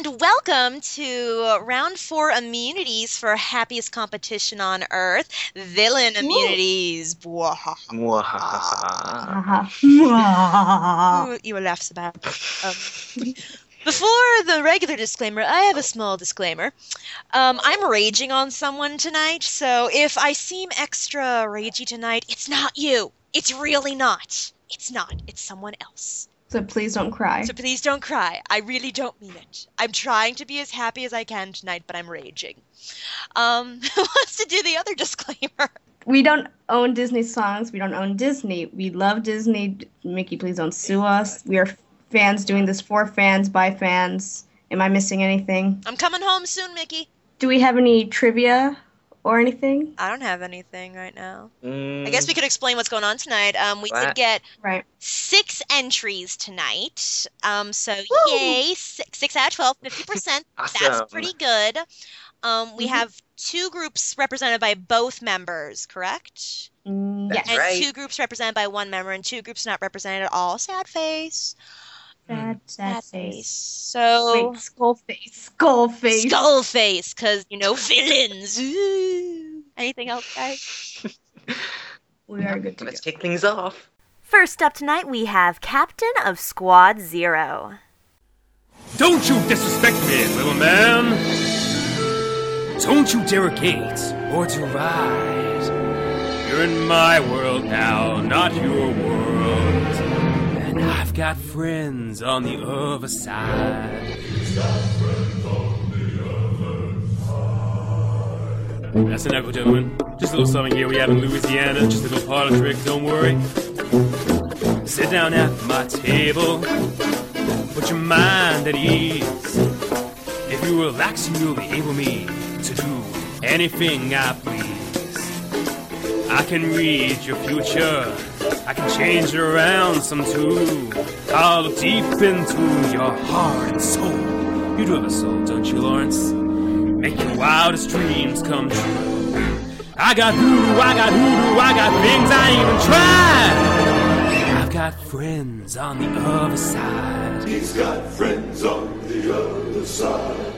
and welcome to round 4 immunities for happiest competition on Earth, villain immunities. Ooh, you will laugh so bad. Before the regular disclaimer, I have a small disclaimer. I'm raging on someone tonight, so if I seem extra ragey tonight, it's not you. It's really not. It's not. It's someone else. So please don't cry. I really don't mean it. I'm trying to be as happy as I can tonight, but I'm raging. Who wants to do the other disclaimer? We don't own Disney songs. We don't own Disney. We love Disney. Mickey, please don't sue us. We are fans doing this for fans, by fans. Am I missing anything? I'm coming home soon, Mickey. Do we have any trivia or anything? I don't have anything right now. I guess we could explain what's going on tonight. We did get 6 entries tonight. So yay, 6 out of 12, 50%. Awesome. That's pretty good. We have 2 groups represented by both members, correct? Yes. And right. 2 groups represented by 1 member, and 2 groups not represented at all. Sad face. Sad face. So Wait, skull face. Skull face, because, villains. Ooh. Anything else, guys? We are good to go. Let's kick things off. First up tonight, we have Captain of Squad 0. Don't you disrespect me, little man! Don't you derogate or deride. You're in my world now, not your world. And I've got friends on the other side. That's an echo, gentlemen. Just a little something here we have in Louisiana. Just a little part of the trick, don't worry. Sit down at my table. Put your mind at ease. If you relax, you'll enable me to do anything I please. I can read your future. I can change it around some too. I'll look deep into your heart and soul. You do have a soul, don't you, Lawrence? Make your wildest dreams come true. I got voodoo, I got things I ain't even tried. I've got friends on the other side. He's got friends on the other side.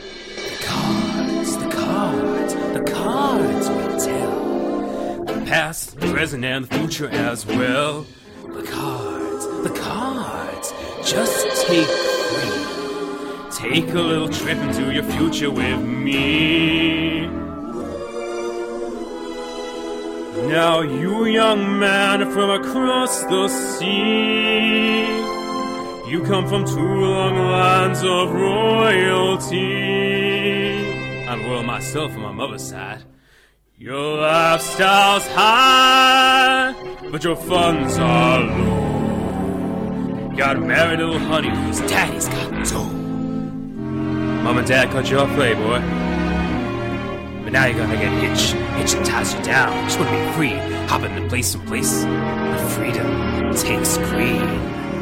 The cards will tell. The past, the present, and the future as well. The cards, just take 3. Take a little trip into your future with me. Now you young man from across the sea, you come from 2 long lines of royalty. I'm royal myself on my mother's side. Your lifestyle's high, but your funds are low. Got a married little honey whose daddy's got dough. Mom and Dad cut you off, playboy. But now you're gonna get hitch and ties you down. Just wanna be free, hopping to place and place. The freedom takes green.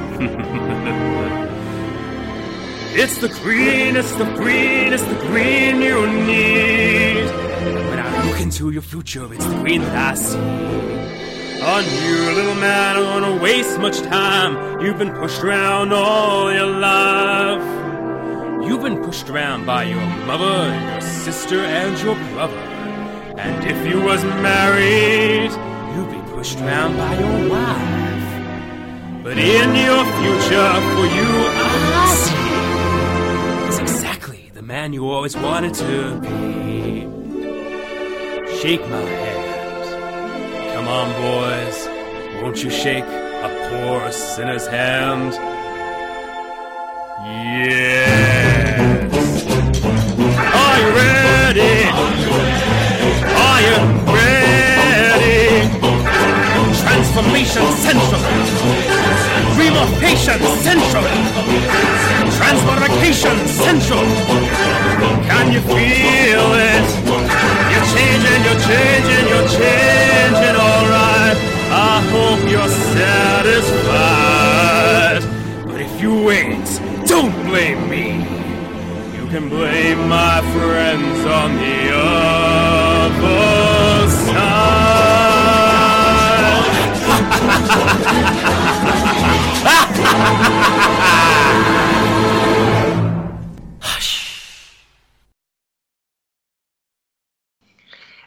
It's the green, it's the green you need. When I look into your future, it's the green that I see. On you, little man, I don't wanna waste much time. You've been pushed around all your life. You've been pushed around by your mother, your sister, and your brother. And if you was married, you'd be pushed around by your wife. But in your future, for you, I see is exactly the man you always wanted to be. Shake my hand. Come on, boys. Won't you shake a poor sinner's hand? Yes. Are you ready? Are you ready? Transformation Central. Remorphation Central. Transmogrification Central. Can you feel it? You're changing, alright. I hope you're satisfied. But if you wait, don't blame me. You can blame my friends on the other side.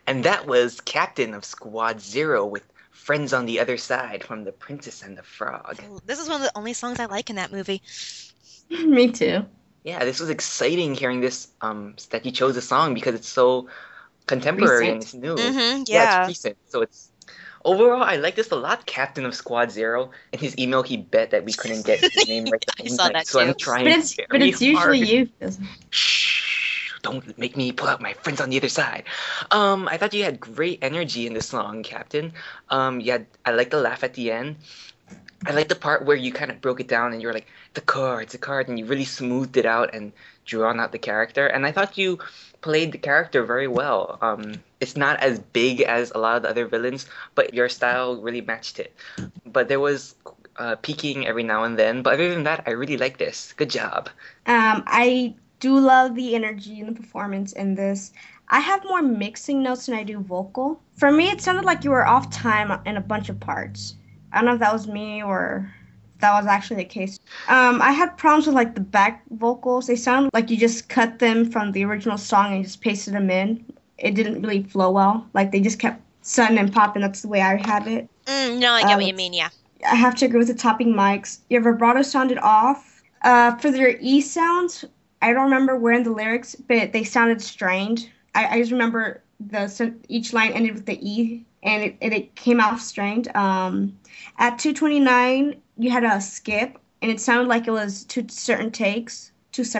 And that was Captain of Squad Zero with Friends on the Other Side from The Princess and the Frog. This is one of the only songs I like in that movie. Me too. Yeah, this was exciting hearing this, that you chose a song because it's so contemporary and it's new. Yeah. It's recent. So it's overall, I like this a lot. Captain of Squad Zero. In his email, he bet that we couldn't get his name right. I saw that so too. I'm trying. But it's usually you. Shh! Don't make me pull out my Friends on the Other Side. I thought you had great energy in this song, Captain. I like the laugh at the end. I like the part where you kind of broke it down and you were like, the card, and you really smoothed it out and drawn out the character. And I thought you played the character very well. It's not as big as a lot of the other villains, but your style really matched it. But there was peaking every now and then. But other than that, I really like this. Good job. I do love the energy and the performance in this. I have more mixing notes than I do vocal. For me, it sounded like you were off time in a bunch of parts. I don't know if that was me or if that was actually the case. I had problems with like the back vocals. They sound like you just cut them from the original song and just pasted them in. It didn't really flow well. Like they just kept sudden and popping. That's the way I have it. No, I get what you mean, yeah. I have to agree with the topping mics. Your vibrato sounded off. For their E sounds, I don't remember where in the lyrics, but they sounded strained. I just remember each line ended with the E, and it came out strained. At 2:29, you had a skip, and it sounded like it was two separate takes.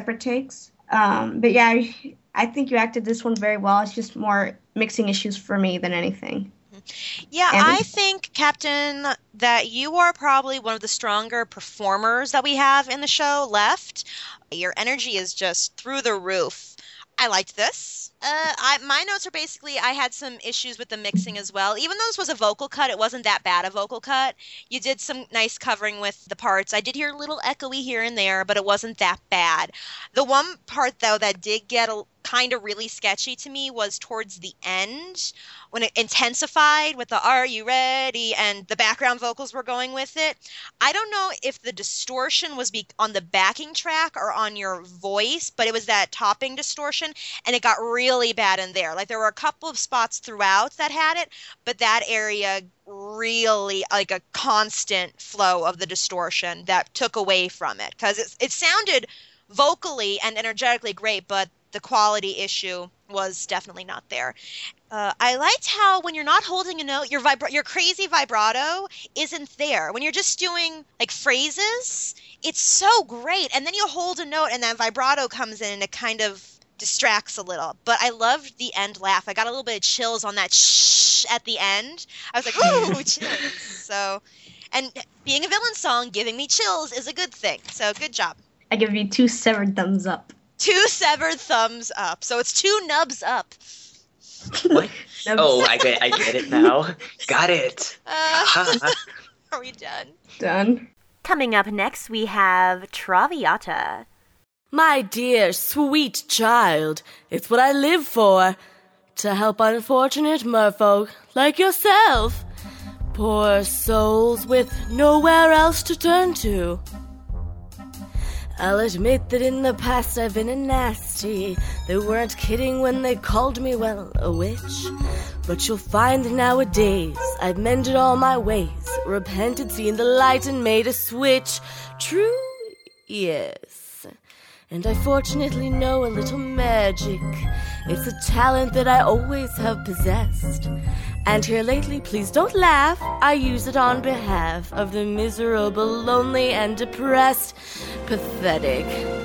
But yeah, I think you acted this one very well. It's just more mixing issues for me than anything. Yeah, I think, Captain, that you are probably one of the stronger performers that we have in the show left. Your energy is just through the roof. I liked this. My notes are basically, I had some issues with the mixing as well. Even though this was a vocal cut, it wasn't that bad a vocal cut. You did some nice covering with the parts. I did hear a little echoey here and there, but it wasn't that bad. The one part, though, that did get kind of really sketchy to me was towards the end when it intensified with the "Are you ready?" and the background vocals were going with it. I don't know if the distortion was on the backing track or on your voice, but it was that topping distortion, and it got really bad in there. Like there were a couple of spots throughout that had it, but that area really, like a constant flow of the distortion that took away from it, because it sounded vocally and energetically great, but the quality issue was definitely not there. I liked how when you're not holding a note, your crazy vibrato isn't there. When you're just doing like phrases, it's so great. And then you hold a note and that vibrato comes in and it kind of distracts a little. But I loved the end laugh. I got a little bit of chills on that shh at the end. I was like, ooh, chills. So, and being a villain song, giving me chills is a good thing. So good job. I give you 2 severed thumbs up. 2 severed thumbs up. So it's 2 nubs up. What? Oh, I get it now. Got it. Are we done? Done. Coming up next, we have Traviata. My dear, sweet child, it's what I live for. To help unfortunate merfolk like yourself. Poor souls with nowhere else to turn to. I'll admit that in the past I've been a nasty. They weren't kidding when they called me, well, a witch. But you'll find nowadays I've mended all my ways, repented, seen the light, and made a switch. True? Yes. And I fortunately know a little magic. It's a talent that I always have possessed. And here lately, please don't laugh, I use it on behalf of the miserable, lonely, and depressed. Pathetic.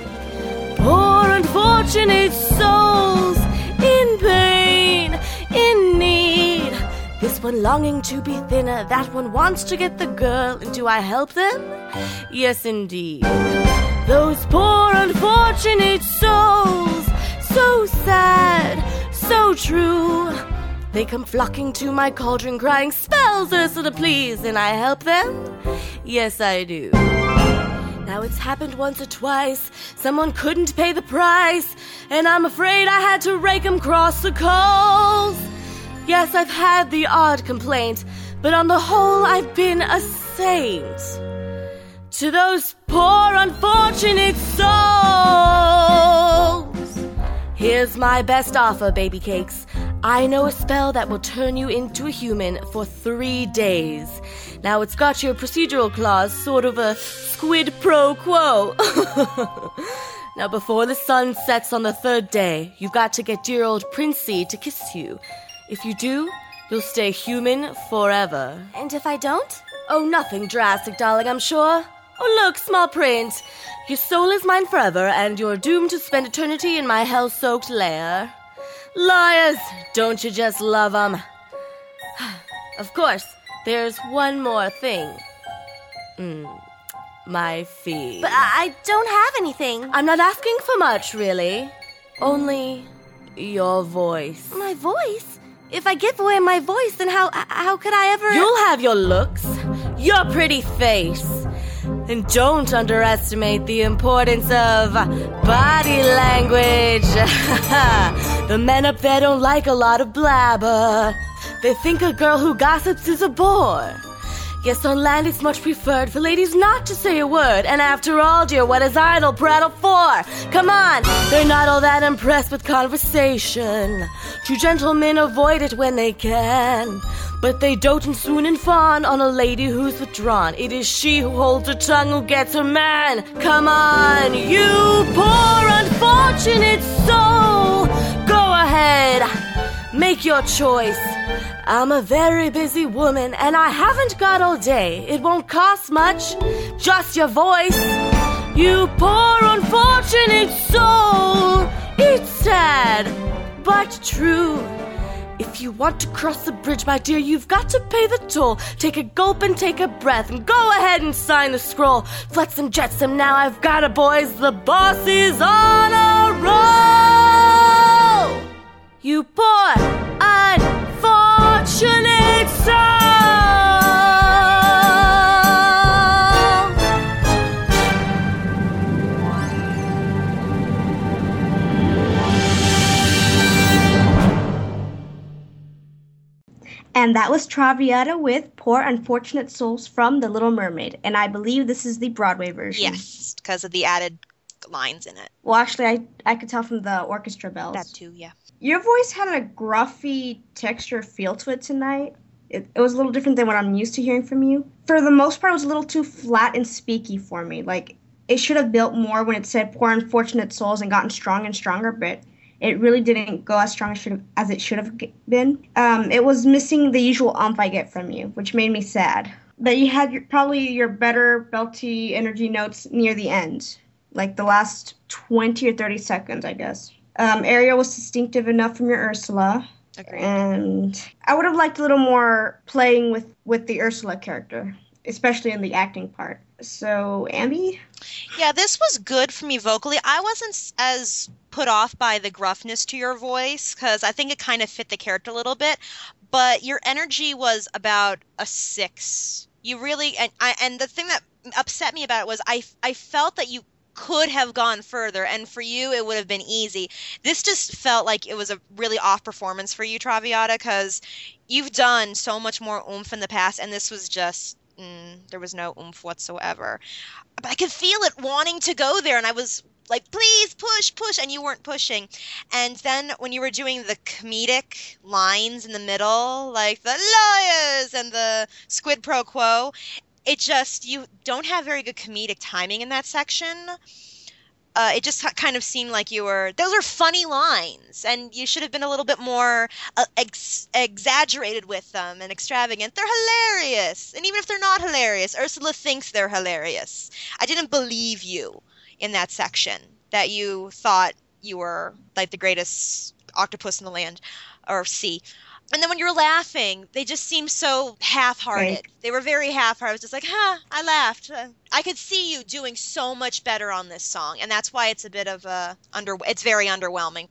Poor unfortunate souls, in pain, in need. This one longing to be thinner, that one wants to get the girl, and do I help them? Yes, indeed. Those poor unfortunate souls, so sad, so true. They come flocking to my cauldron crying, "Spells, Ursula, please," and I help them? Yes, I do. Now it's happened once or twice, someone couldn't pay the price, and I'm afraid I had to rake 'em cross the coals. Yes, I've had the odd complaint, but on the whole I've been a saint. To those poor unfortunate souls, here's my best offer, baby cakes. I know a spell that will turn you into a human for 3 days. Now, it's got your procedural clause, sort of a squid pro quo. Now, before the sun sets on the 3rd day, you've got to get dear old Princey to kiss you. If you do, you'll stay human forever. And if I don't? Oh, nothing drastic, darling, I'm sure. Oh, look, small print. Your soul is mine forever, and you're doomed to spend eternity in my hell-soaked lair. Liars! Don't you just love 'em? Of course, there's one more thing. My fee. But I don't have anything. I'm not asking for much, really. Only your voice. My voice? If I give away my voice, then how could I ever... You'll have your looks, your pretty face. And don't underestimate the importance of body language. The men up there don't like a lot of blabber. They think a girl who gossips is a bore. Yes, on land it's much preferred for ladies not to say a word. And after all, dear, what is idle prattle for? Come on, they're not all that impressed with conversation. True gentlemen avoid it when they can. But they dote and swoon and fawn on a lady who's withdrawn. It is she who holds her tongue who gets her man. Come on, you poor unfortunate soul. Go ahead, make your choice. I'm a very busy woman and I haven't got all day. It won't cost much, just your voice. You poor unfortunate soul. It's sad, but true. If you want to cross the bridge, my dear, you've got to pay the toll. Take a gulp and take a breath and go ahead and sign the scroll. Flex and jetsam, now I've got it, boys. The boss is on a roll. You poor, unfortunate soul. And that was Traviata with Poor Unfortunate Souls from The Little Mermaid. And I believe this is the Broadway version. Yes, because of the added lines in it. Well, actually, I could tell from the orchestra bells. That too, yeah. Your voice had a gruffy texture feel to it tonight. It was a little different than what I'm used to hearing from you. For the most part, it was a little too flat and speaky for me. Like, it should have built more when it said Poor Unfortunate Souls and gotten stronger and stronger, but it really didn't go as strong as it should have been. It was missing the usual umph I get from you, which made me sad. But you had probably your better belty energy notes near the end, like the last 20 or 30 seconds, I guess. Ariel was distinctive enough from your Ursula. Agreed. And I would have liked a little more playing with the Ursula character, especially in the acting part. So, Ambi? Yeah, this was good for me vocally. I wasn't as put off by the gruffness to your voice, because I think it kind of fit the character a little bit. But your energy was about a 6. You really, and the thing that upset me about it was I felt that you could have gone further, and for you it would have been easy. This just felt like it was a really off performance for you, Traviata, because you've done so much more oomph in the past, and this was just there was no oomph whatsoever. But I could feel it wanting to go there, and I was like, please push, and you weren't pushing. And then when you were doing the comedic lines in the middle, like the lawyers and the squid pro quo, it just, you don't have very good comedic timing in that section. It just kind of seemed like those are funny lines, and you should have been a little bit more exaggerated with them and extravagant. They're hilarious. And even if they're not hilarious, Ursula thinks they're hilarious. I didn't believe you in that section, that you thought you were like the greatest octopus in the land or sea. And then when you were laughing, they just seemed so half-hearted. Right. They were very half-hearted. I was just like, I laughed. I could see you doing so much better on this song, and that's why it's a bit of it's very underwhelming.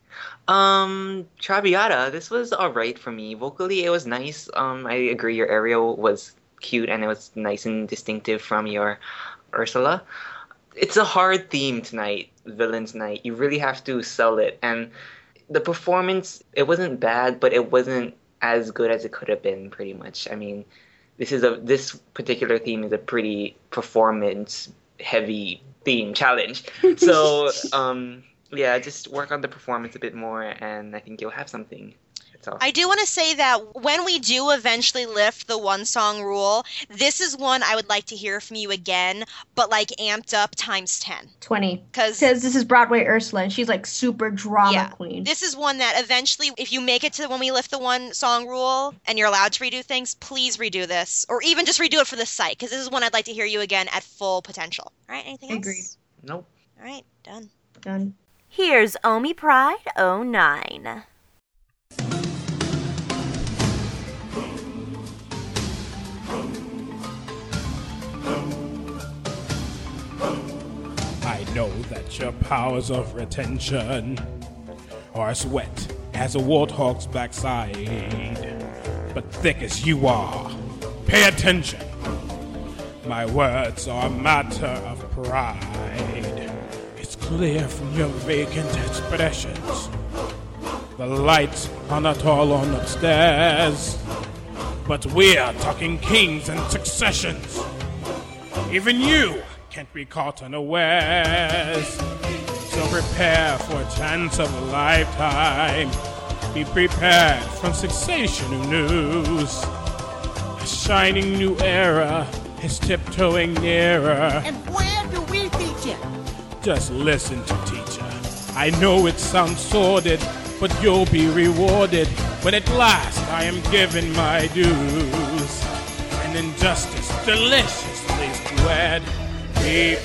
Traviata, this was alright for me. Vocally, it was nice. I agree your Ariel was cute, and it was nice and distinctive from your Ursula. It's a hard theme tonight, Villain's Night. You really have to sell it, and the performance, it wasn't bad, but it wasn't as good as it could have been, pretty much. I mean, this particular theme is a pretty performance-heavy theme challenge. So, yeah, just work on the performance a bit more, and I think you'll have something. So I do want to say that when we do eventually lift the one song rule, this is one I would like to hear from you again, but like amped up times 10. 20. Because this is Broadway Ursula, and she's like super drama queen. This is one that eventually, if you make it to when we lift the one song rule and you're allowed to redo things, please redo this. Or even just redo it for the site, because this is one I'd like to hear you again at full potential. All right, anything else? Agreed. Nope. All right, done. Done. Here's Omi Pride 09. I know that your powers of retention are as wet as a warthog's backside, but thick as you are. Pay attention. My words are a matter of pride. It's clear from your vacant expressions. The lights are not all on upstairs, but we're talking kings and successions. Even you can't be caught unawares. So prepare for a chance of a lifetime. Be prepared for sensational news. A shining new era is tiptoeing nearer. And where do we feature? Just listen to teacher. I know it sounds sordid, but you'll be rewarded when at last I am given my dues. And injustice deliciously squared. Be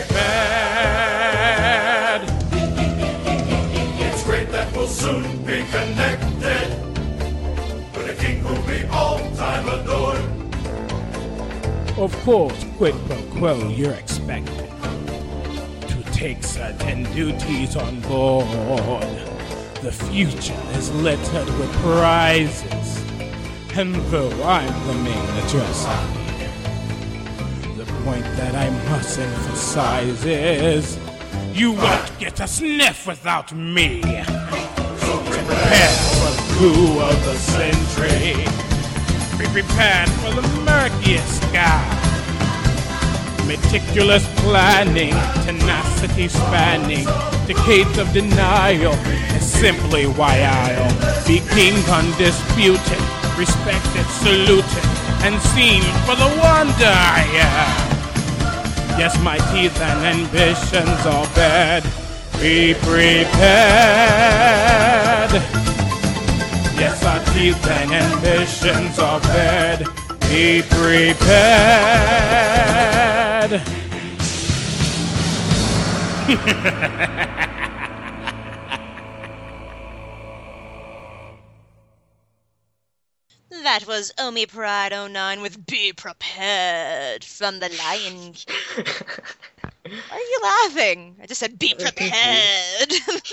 prepared. It's great that we'll soon be connected with a king who'll be all-time adored. Of course, quid pro quo, you're expected to take certain duties on board. The future is littered with prizes, and though I'm the main addressee, the point that I must emphasize is you won't get a sniff without me. So prepare for the coup of the century. Be prepared for the murkiest sky. Meticulous planning, tenacity spanning, decades of denial is simply why I'll be king undisputed, respected, saluted, and seen for the wonder I am. Yes, my teeth and ambitions are bad. Be prepared. Yes, our teeth and ambitions are bad. Be prepared. That was Omi Pride 09 with Be Prepared from The Lion King. Why are you laughing? I just said be prepared.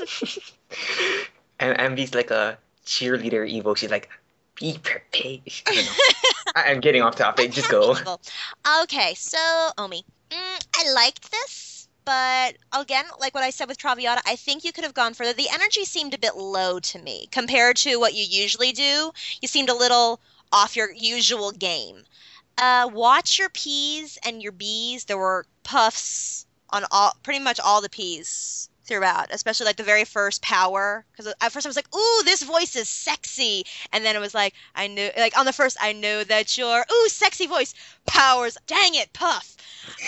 And Envy's like a cheerleader Evo. She's like, be prepared. I don't know. I'm getting off topic. Just go. Okay, so Omi, I liked this, but again, like what I said with Traviata, I think you could have gone further. The energy seemed a bit low to me compared to what you usually do. You seemed a little off your usual game. Watch your P's and your B's. There were puffs on pretty much all the P's throughout, especially like the very first power, because at first I was like, ooh, this voice is sexy, and then it was like, I knew, like on the first, I know that you're, ooh, sexy voice, powers, dang it, puff.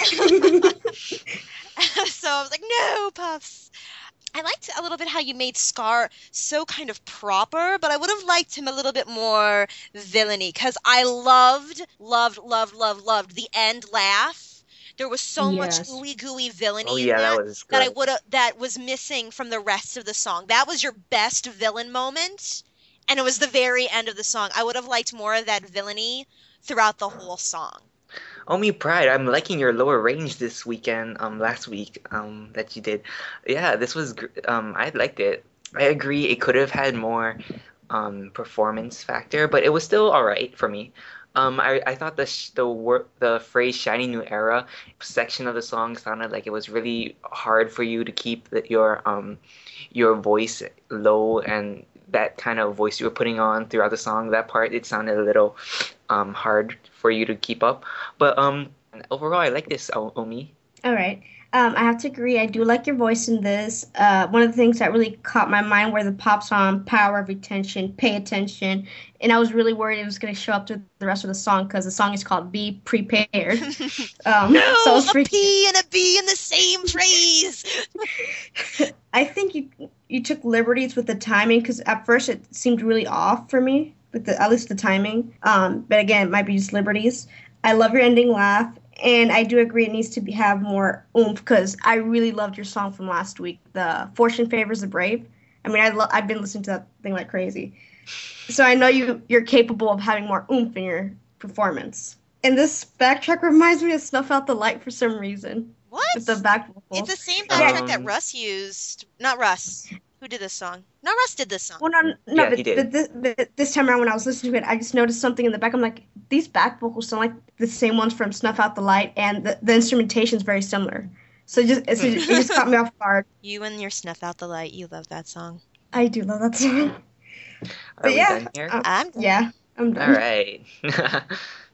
So I was like, no, puffs. I liked a little bit how you made Scar so kind of proper, but I would have liked him a little bit more villainy, because I loved the end laugh. There was so much gooey villainy in that was missing from the rest of the song. That was your best villain moment, and it was the very end of the song. I would have liked more of that villainy throughout the whole song. Omi Pride, I'm liking your lower range this weekend, last week, that you did. Yeah, this was, I liked it. I agree, it could have had more performance factor, but it was still alright for me. I thought the phrase "shiny new era" section of the song sounded like it was really hard for you to keep your voice low, and that kind of voice you were putting on throughout the song. That part, it sounded a little hard for you to keep up. But overall, I like this, Omi. All right. I have to agree. I do like your voice in this. One of the things that really caught my mind were the pop song "Power of Retention," "Pay Attention," and I was really worried it was going to show up to the rest of the song because the song is called "Be Prepared." No, so I was a P and a B in the same phrase. I think you took liberties with the timing because at first it seemed really off for me with at least the timing. But again, it might be just liberties. I love your ending laugh. And I do agree it needs to have more oomph because I really loved your song from last week, the Fortune Favors the Brave. I mean, I've been listening to that thing like crazy. So I know you're capable of having more oomph in your performance. And this backtrack reminds me of Snuff Out the Light for some reason. What? With the back vocal. It's the same backtrack that Russ used. Not Russ. Who did this song? No, Russ did this song. Well, no, Yeah, but, he did. but this time around when I was listening to it, I just noticed something in the back. I'm like, these back vocals sound like the same ones from Snuff Out the Light, and the instrumentation is very similar. So it just caught me off guard. You and your Snuff Out the Light, you love that song. I do love that song. Are we done here? I'm done. Yeah, I'm done. All right.